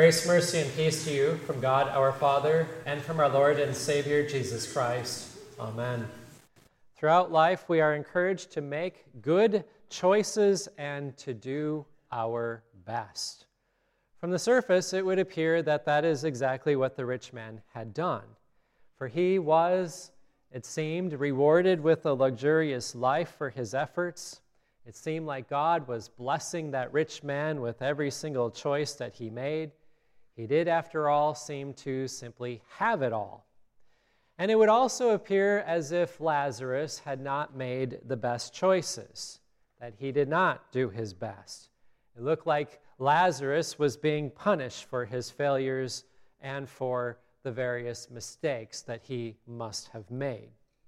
Grace, mercy, and peace to you from God our Father and from our Lord and Savior Jesus Christ. Amen. Throughout life, we are encouraged to make good choices and to do our best. From the surface, it would appear that that is exactly what the rich man had done. For he was, it seemed, rewarded with a luxurious life for his efforts. It seemed like God was blessing that rich man with every single choice that he made. He did, after all, seem to simply have it all. And it would also appear as if Lazarus had not made the best choices, that he did not do his best. It looked like Lazarus was being punished for his failures and for the various mistakes that he must have made.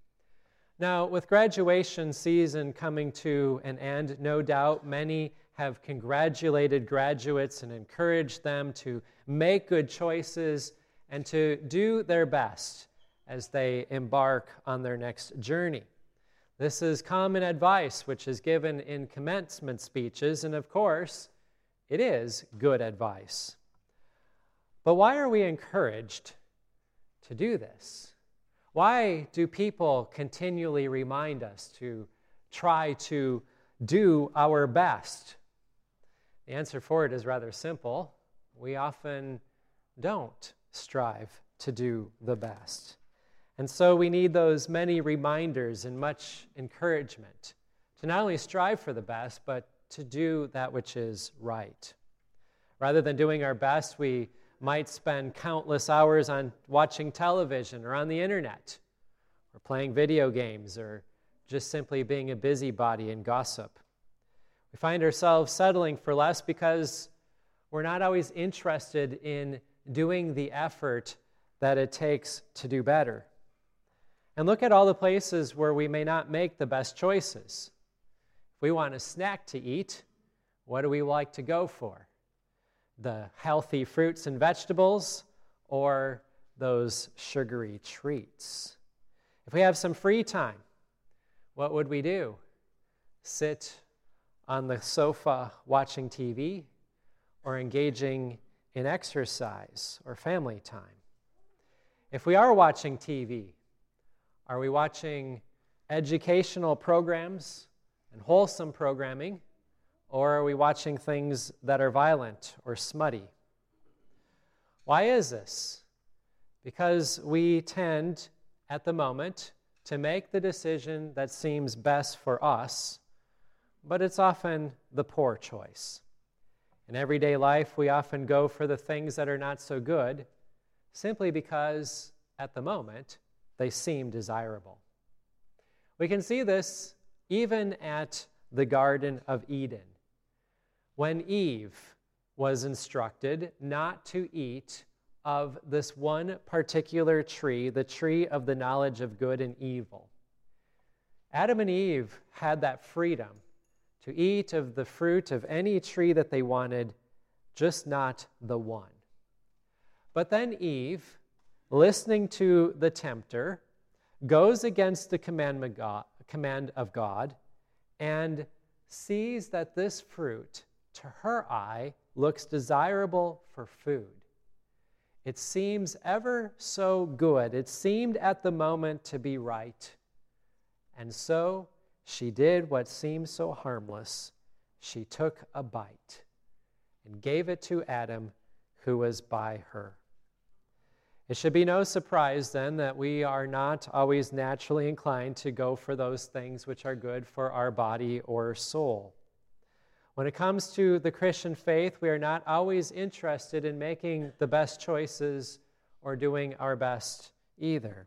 Now, with graduation season coming to an end, no doubt many have congratulated graduates and encouraged them to make good choices and to do their best as they embark on their next journey. This is common advice which is given in commencement speeches, and of course, it is good advice. But why are we encouraged to do this? Why do people continually remind us to try to do our best? The answer for it is rather simple. We often don't strive to do the best. And so we need those many reminders and much encouragement to not only strive for the best, but to do that which is right. Rather than doing our best, we might spend countless hours on watching television or on the internet, or playing video games, or just simply being a busybody and gossip. We find ourselves settling for less because we're not always interested in doing the effort that it takes to do better. And look at all the places where we may not make the best choices. If we want a snack to eat, what do we like to go for? The healthy fruits and vegetables or those sugary treats? If we have some free time, what would we do? Sit on the sofa watching TV or engaging in exercise or family time? If we are watching TV, are we watching educational programs and wholesome programming, or are we watching things that are violent or smutty? Why is this? Because we tend, at the moment, to make the decision that seems best for us, but it's often the poor choice. In everyday life, we often go for the things that are not so good, simply because, at the moment, they seem desirable. We can see this even at the Garden of Eden. When Eve was instructed not to eat of this one particular tree, the tree of the knowledge of good and evil, Adam and Eve had that freedom to eat of the fruit of any tree that they wanted, just not the one. But then Eve, listening to the tempter, goes against the command of God and sees that this fruit, to her eye, looks desirable for food. It seems ever so good. It seemed at the moment to be right. And so she did what seemed so harmless. She took a bite and gave it to Adam, who was by her. It should be no surprise then that we are not always naturally inclined to go for those things which are good for our body or soul. When it comes to the Christian faith, we are not always interested in making the best choices or doing our best either.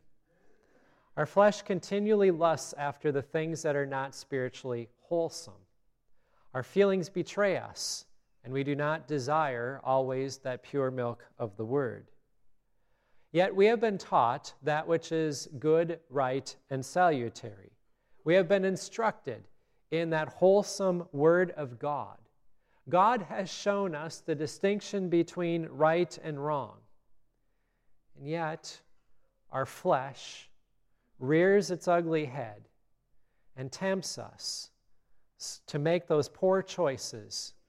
Our flesh continually lusts after the things that are not spiritually wholesome. Our feelings betray us, and we do not desire always that pure milk of the Word. Yet we have been taught that which is good, right, and salutary. We have been instructed in that wholesome Word of God. God has shown us the distinction between right and wrong. And yet, our flesh rears its ugly head and tempts us to make those poor choices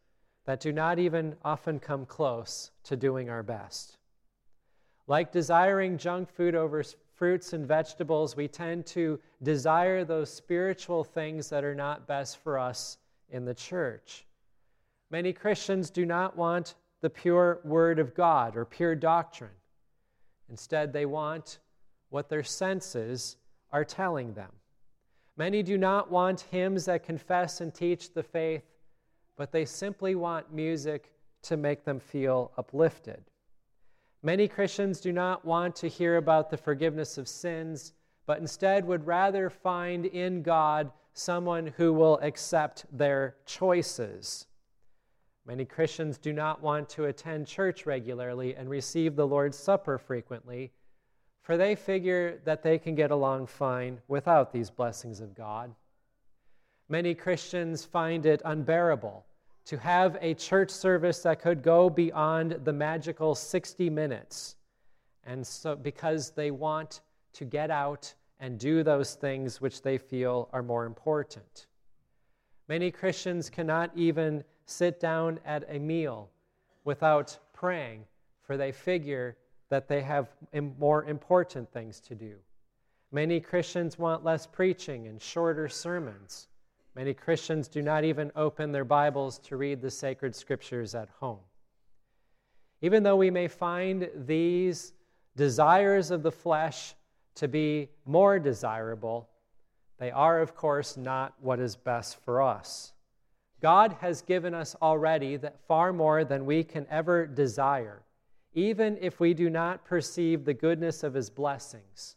that do not even often come close to doing our best. Like desiring junk food over fruits and vegetables, we tend to desire those spiritual things that are not best for us in the church. Many Christians do not want the pure Word of God or pure doctrine. Instead, they want what their senses are telling them. Many do not want hymns that confess and teach the faith, but they simply want music to make them feel uplifted. Many Christians do not want to hear about the forgiveness of sins, but instead would rather find in God someone who will accept their choices. Many Christians do not want to attend church regularly and receive the Lord's Supper frequently, for they figure that they can get along fine without these blessings of God. Many Christians find it unbearable to have a church service that could go beyond the magical 60 minutes, and so because they want to get out and do those things which they feel are more important. Many Christians cannot even sit down at a meal without praying, for they figure that they have more important things to do. Many Christians want less preaching and shorter sermons. Many Christians do not even open their Bibles to read the sacred scriptures at home. Even though we may find these desires of the flesh to be more desirable, they are, of course, not what is best for us. God has given us already that far more than we can ever desire, even if we do not perceive the goodness of his blessings.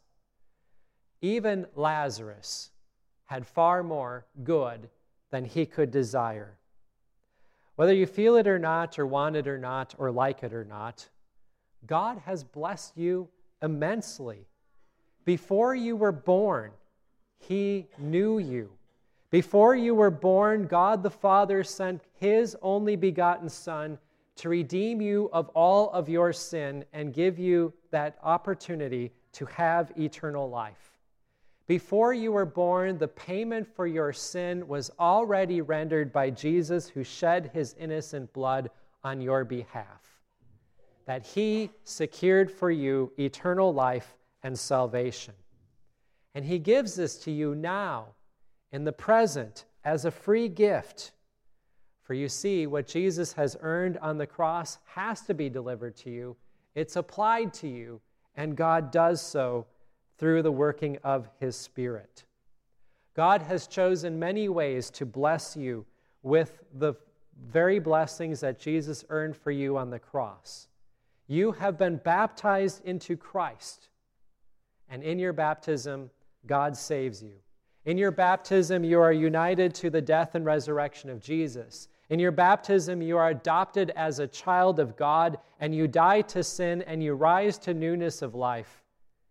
Even Lazarus had far more good than he could desire. Whether you feel it or not, or want it or not, or like it or not, God has blessed you immensely. Before you were born, he knew you. Before you were born, God the Father sent his only begotten Son to redeem you of all of your sin and give you that opportunity to have eternal life. Before you were born, the payment for your sin was already rendered by Jesus, who shed his innocent blood on your behalf. That he secured for you eternal life and salvation. And he gives this to you now, in the present, as a free gift. For you see, what Jesus has earned on the cross has to be delivered to you. It's applied to you, and God does so through the working of his Spirit. God has chosen many ways to bless you with the very blessings that Jesus earned for you on the cross. You have been baptized into Christ, and in your baptism, God saves you. In your baptism, you are united to the death and resurrection of Jesus. In your baptism, you are adopted as a child of God, and you die to sin, and you rise to newness of life.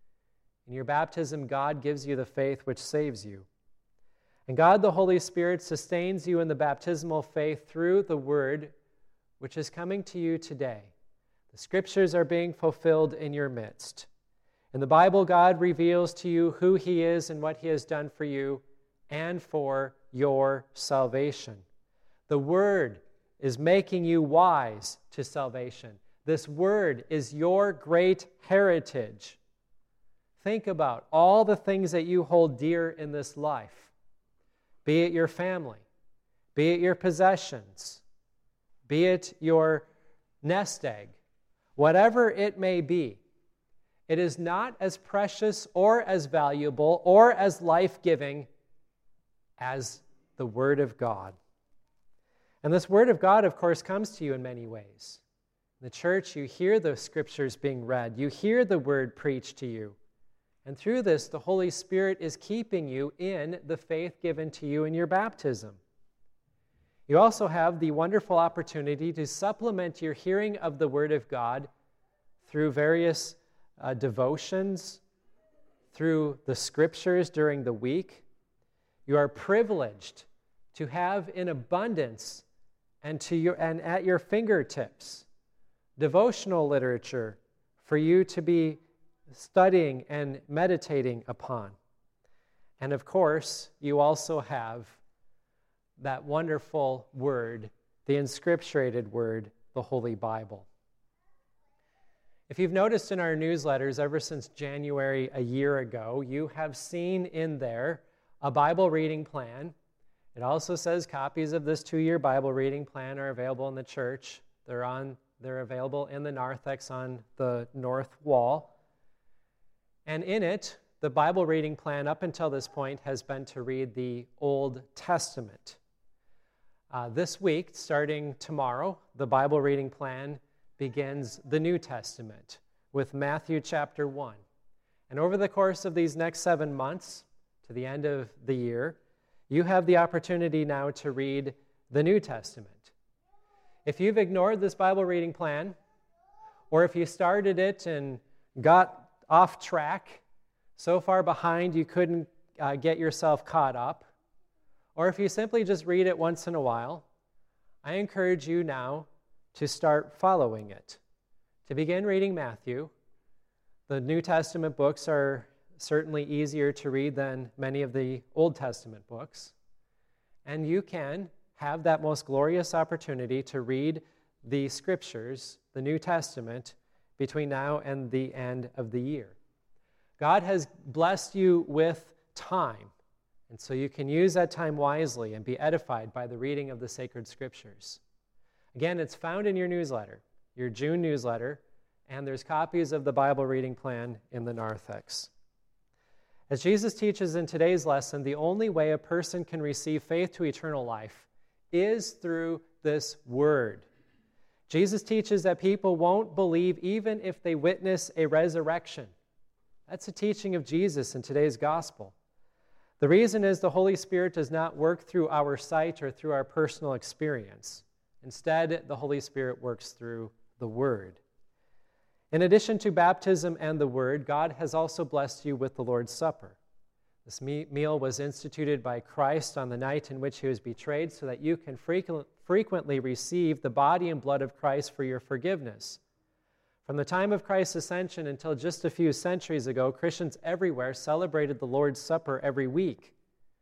In your baptism, God gives you the faith which saves you. And God, the Holy Spirit, sustains you in the baptismal faith through the Word which is coming to you today. The Scriptures are being fulfilled in your midst. In the Bible, God reveals to you who he is and what he has done for you and for your salvation. The Word is making you wise to salvation. This Word is your great heritage. Think about all the things that you hold dear in this life, be it your family, be it your possessions, be it your nest egg, whatever it may be. It is not as precious or as valuable or as life-giving as the Word of God. And this Word of God, of course, comes to you in many ways. In the church, you hear the Scriptures being read. You hear the Word preached to you. And through this, the Holy Spirit is keeping you in the faith given to you in your baptism. You also have the wonderful opportunity to supplement your hearing of the Word of God through various devotions, through the Scriptures during the week. You are privileged to have in abundance and at your fingertips devotional literature for you to be studying and meditating upon. And of course, you also have that wonderful word, the inscripturated Word, the Holy Bible. If you've noticed in our newsletters ever since January a year ago, you have seen in there a Bible reading plan. It also says copies of this 2-year Bible reading plan are available in the church. They're available in the narthex on the north wall. And in it, the Bible reading plan up until this point has been to read the Old Testament. This week, starting tomorrow, the Bible reading plan begins the New Testament with Matthew chapter 1. And over the course of these next 7 months, to the end of the year, you have the opportunity now to read the New Testament. If you've ignored this Bible reading plan, or if you started it and got off track, so far behind you couldn't get yourself caught up, or if you simply just read it once in a while, I encourage you now to start following it. To begin reading Matthew, the New Testament books are certainly easier to read than many of the Old Testament books, and you can have that most glorious opportunity to read the Scriptures, the New Testament, between now and the end of the year. God has blessed you with time, and so you can use that time wisely and be edified by the reading of the sacred Scriptures. Again, it's found in your newsletter, your June newsletter, and there's copies of the Bible reading plan in the narthex. As Jesus teaches in today's lesson, the only way a person can receive faith to eternal life is through this Word. Jesus teaches that people won't believe even if they witness a resurrection. That's a teaching of Jesus in today's gospel. The reason is the Holy Spirit does not work through our sight or through our personal experience. Instead, the Holy Spirit works through the Word. In addition to baptism and the Word, God has also blessed you with the Lord's Supper. This meal was instituted by Christ on the night in which he was betrayed so that you can frequently receive the body and blood of Christ for your forgiveness. From the time of Christ's ascension until just a few centuries ago, Christians everywhere celebrated the Lord's Supper every week.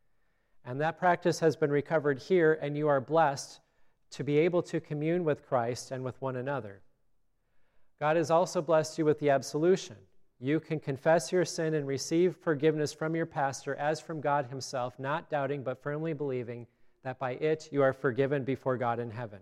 And that practice has been recovered here, and you are blessed to be able to commune with Christ and with one another. God has also blessed you with the absolution. You can confess your sin and receive forgiveness from your pastor as from God himself, not doubting but firmly believing that by it you are forgiven before God in heaven.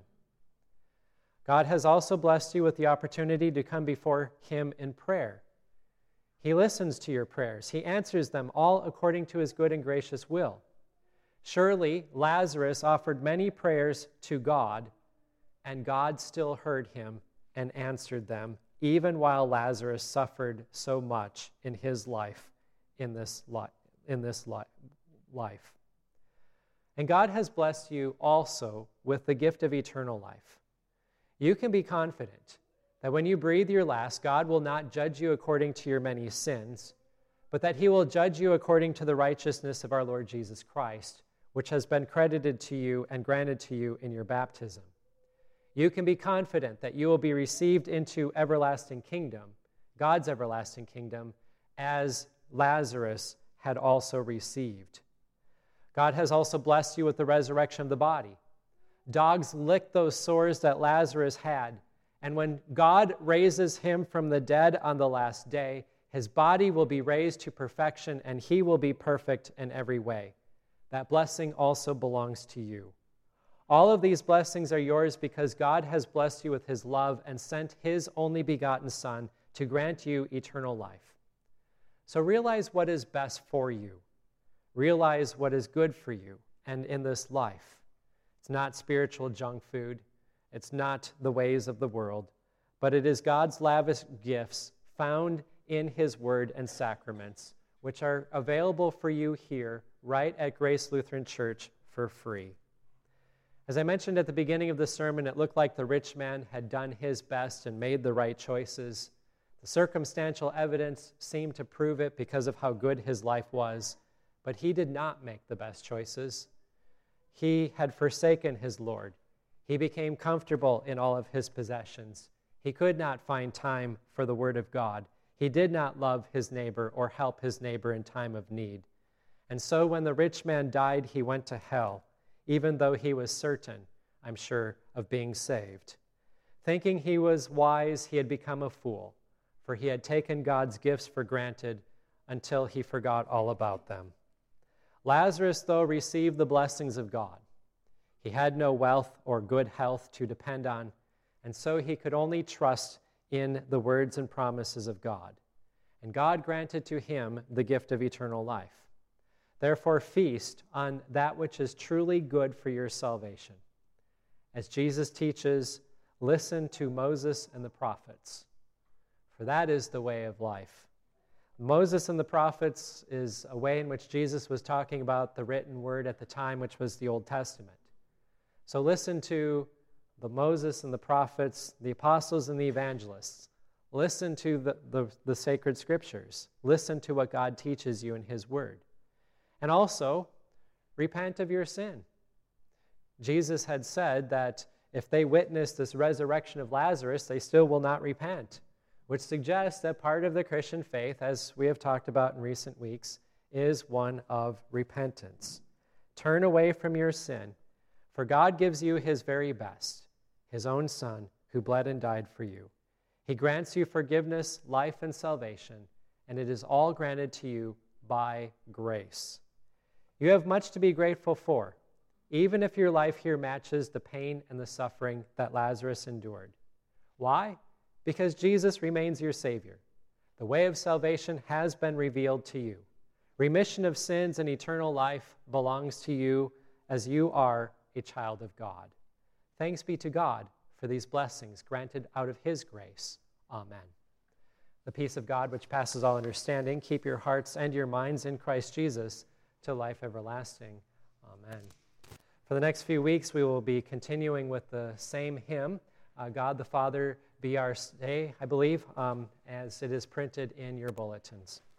God has also blessed you with the opportunity to come before him in prayer. He listens to your prayers. He answers them all according to his good and gracious will. Surely Lazarus offered many prayers to God, and God still heard him and answered them, even while Lazarus suffered so much in his life, in this life. And God has blessed you also with the gift of eternal life. You can be confident that when you breathe your last, God will not judge you according to your many sins, but that he will judge you according to the righteousness of our Lord Jesus Christ, which has been credited to you and granted to you in your baptism. You can be confident that you will be received into everlasting kingdom, God's everlasting kingdom, as Lazarus had also received. God has also blessed you with the resurrection of the body. Dogs licked those sores that Lazarus had, and when God raises him from the dead on the last day, his body will be raised to perfection, and he will be perfect in every way. That blessing also belongs to you. All of these blessings are yours because God has blessed you with his love and sent his only begotten Son to grant you eternal life. So realize what is best for you. Realize what is good for you and in this life. It's not spiritual junk food. It's not the ways of the world, but it is God's lavish gifts found in his word and sacraments, which are available for you here right at Grace Lutheran Church for free. As I mentioned at the beginning of the sermon, it looked like the rich man had done his best and made the right choices. The circumstantial evidence seemed to prove it because of how good his life was, but he did not make the best choices. He had forsaken his Lord. He became comfortable in all of his possessions. He could not find time for the Word of God. He did not love his neighbor or help his neighbor in time of need. And so when the rich man died, he went to hell, even though he was certain, I'm sure, of being saved. Thinking he was wise, he had become a fool, for he had taken God's gifts for granted until he forgot all about them. Lazarus, though, received the blessings of God. He had no wealth or good health to depend on, and so he could only trust in the words and promises of God. And God granted to him the gift of eternal life. Therefore, feast on that which is truly good for your salvation. As Jesus teaches, listen to Moses and the prophets, for that is the way of life. Moses and the prophets is a way in which Jesus was talking about the written word at the time, which was the Old Testament. So listen to the Moses and the prophets, the apostles and the evangelists. Listen to the sacred scriptures. Listen to what God teaches you in his word. And also, repent of your sin. Jesus had said that if they witness this resurrection of Lazarus, they still will not repent, which suggests that part of the Christian faith, as we have talked about in recent weeks, is one of repentance. Turn away from your sin, for God gives you his very best, his own Son, who bled and died for you. He grants you forgiveness, life, and salvation, and it is all granted to you by grace. You have much to be grateful for, even if your life here matches the pain and the suffering that Lazarus endured. Why? Because Jesus remains your Savior. The way of salvation has been revealed to you. Remission of sins and eternal life belongs to you as you are a child of God. Thanks be to God for these blessings granted out of his grace. Amen. The peace of God, which passes all understanding, keep your hearts and your minds in Christ Jesus to life everlasting. Amen. For the next few weeks, we will be continuing with the same hymn, God the Father Be Our Stay, I believe, as it is printed in your bulletins.